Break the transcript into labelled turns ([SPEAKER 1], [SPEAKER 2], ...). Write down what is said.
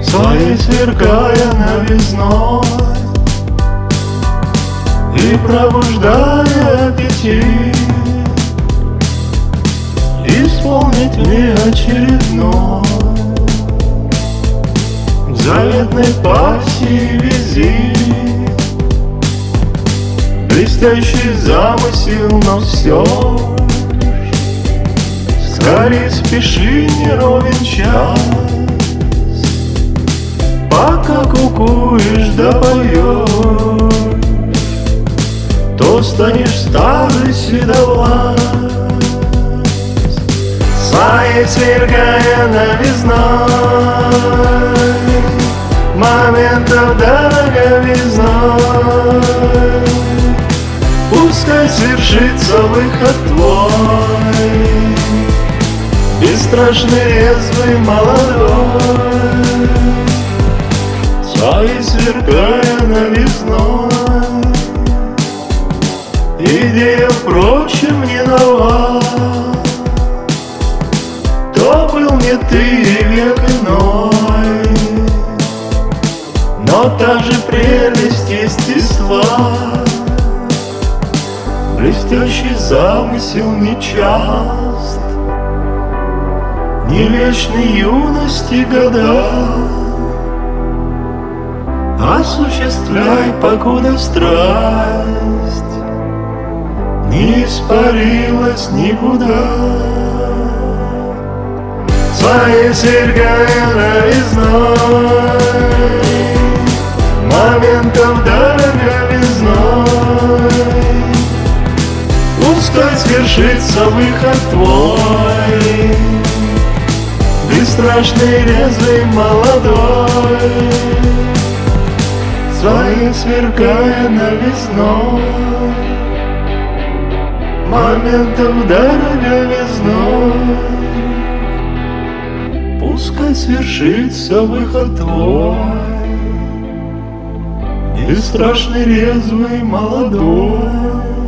[SPEAKER 1] своей сверкая новизной и пробуждая аппетит, исполнить мне очередной заветной пассии визит. Блестящий замысел, но все скорее спеши, не ровен час, пока кукуешь да поешь, то станешь старый седовлас. Своей сверкая новизной моментов дороговизной, пускай свершится выход твой, бесстрашный, резвый, молодой. Своей сверкая новизной, идея, впрочем, не нова, то был не ты и век иной, но та же прелесть естества, блестящий замысел нечаст, не вечной юности года. Осуществляй, покуда страсть не испарилась никуда. Своей сверкая новизной моментов дороговизной, пускай свершится выход твой, бесстрашный, резвый, молодой. Своей сверкая новизной моментов дороговизной, пускай свершится выход твой, бесстрашный, резвый, молодой.